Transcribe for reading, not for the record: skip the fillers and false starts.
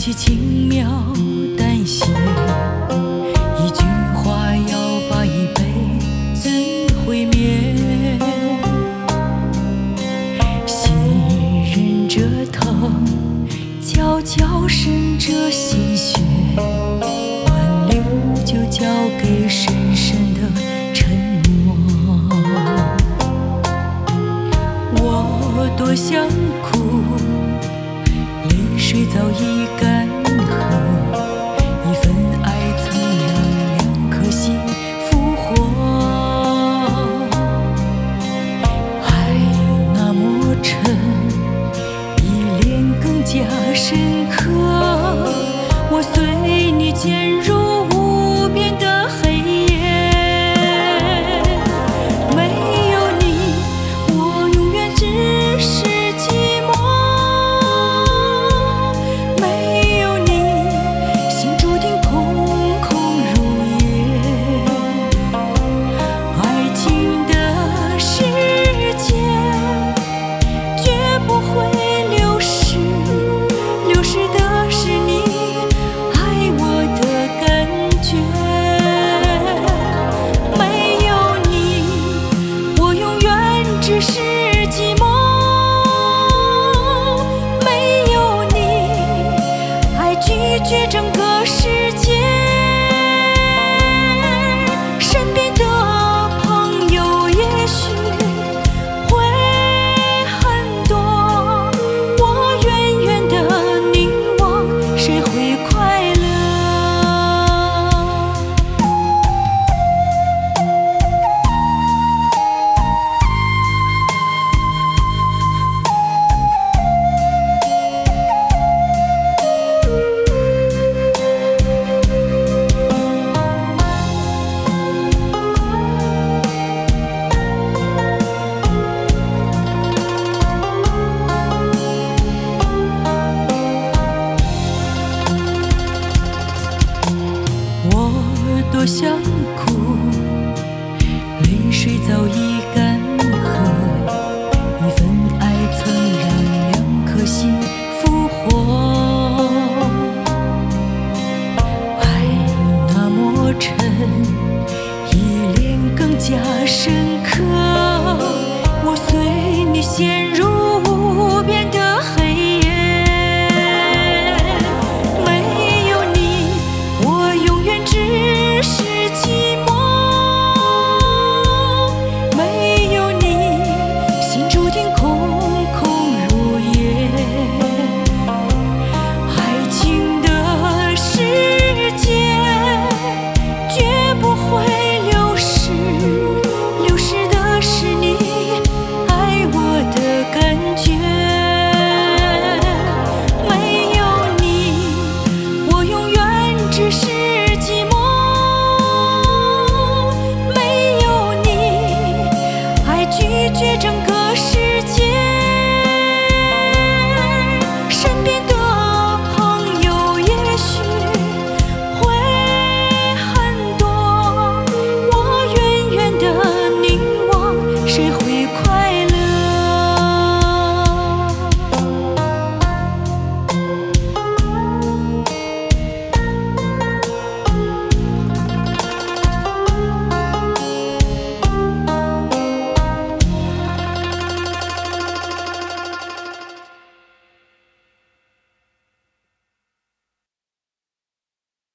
气轻描淡写，一句话要把一辈子毁灭。信任着疼，悄悄渗着鲜血，挽留就交给深深的沉默。我多想哭，泪水早已干涸，一份爱曾让两颗心复活。爱那么沉，依恋更加深刻，我随你潜入无边的黑夜。没有你，我永远只是寂寞。没有你，心注定空空如也。爱情的时间绝不会流逝，流逝的是你爱我的感觉。没有你，我永远只是寂寞。没有你，爱拒绝着